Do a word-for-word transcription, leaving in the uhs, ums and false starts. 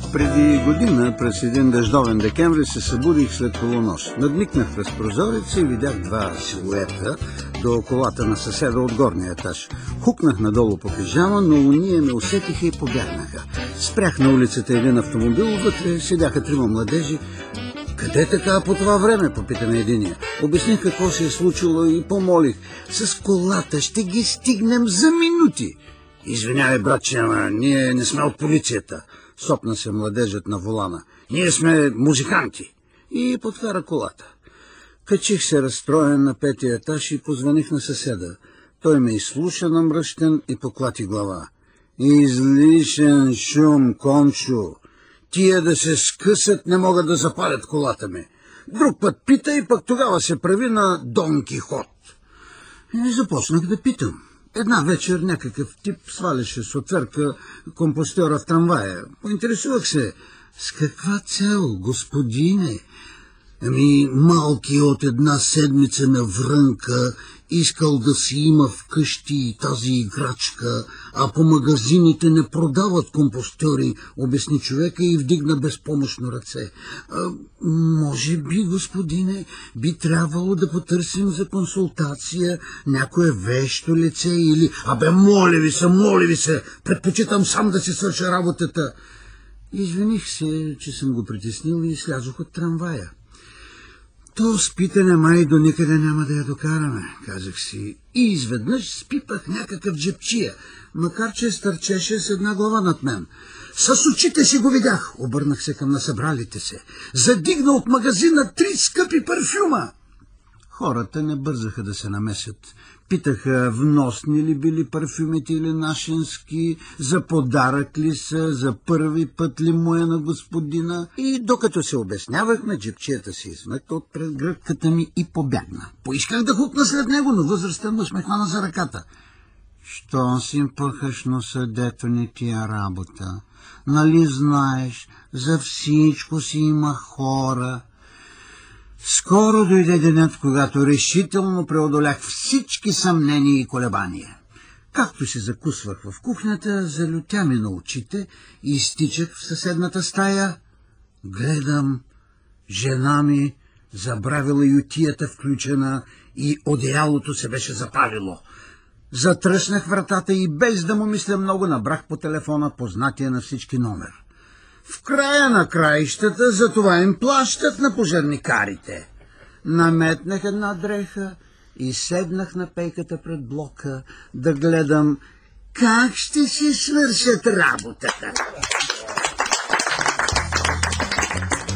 Преди година, през един дъждовен декември, се събудих след полунощ. Надникнах през прозореца и видях два силуета до колата на съседа от горния етаж. Хукнах надолу по пижама, но уния ме усетиха и побягнаха. Спрях на улицата един автомобил, вътре седяха трима младежи. Къде така по това време, попитаме единия. Обясних какво се е случило и помолих. С колата ще ги стигнем за минути. Извинявай, братче, ама ние не сме от полицията. Сопна се младежът на волана. Ние сме музиканти. И подкара колата. Качих се разстроен на петия етаж и позваних на съседа. Той ме изслуша намръщен и поклати глава. Излишен шум, Кончо. Тия да се скъсат не могат да запалят колата ми. Друг път пита и пък тогава се прави на Дон Кихот. И започнах да питам. Една вечер някакъв тип сваляше с отверка компостьора в трамвая. Поинтересувах се, с каква цел, господине? Ами, малки от една седмица на врънка искал да си има вкъщи тази играчка, а по магазините не продават компостьори, обясни човека и вдигна безпомощно ръце. А, може би, господине, би трябвало да потърсим за консултация някое вещо лице или... Абе, моля ви се, моля ви се, предпочитам сам да си свърша работата. Извиних се, че съм го притеснил и слязох от трамвая. То с питане май до никъде няма да я докараме, казах си. И изведнъж спипах някакъв джепчия, макар че стърчеше с една глава над мен. С очите си го видях, обърнах се към насъбралите се. Задигна от магазина три скъпи парфюма. Хората не бързаха да се намесят. Питаха вносни ли били парфюмите или нашински, за подарък ли са, за първи път ли му е на господина. И докато се обяснявахме, джипчията се измъкна от предгръдката ми и побягна. Поисках да хукна след него, но възрастен мъж ме хвана за ръката. Що си пъхаш носа, дето не ти е работа? Нали знаеш, за всичко си има хора. Скоро дойде денят, когато решително преодолях всички съмнения и колебания. Както се закусвах в кухнята, залютя ми на очите и изтичах в съседната стая. Гледам, жена ми забравила ютията включена и одеялото се беше запалило. Затръснах вратата и без да му мисля много набрах по телефона познатия на всички номер. В края на краищата за това им плащат на пожарникарите. Наметнах една дреха и седнах на пейката пред блока да гледам как ще си свършат работата.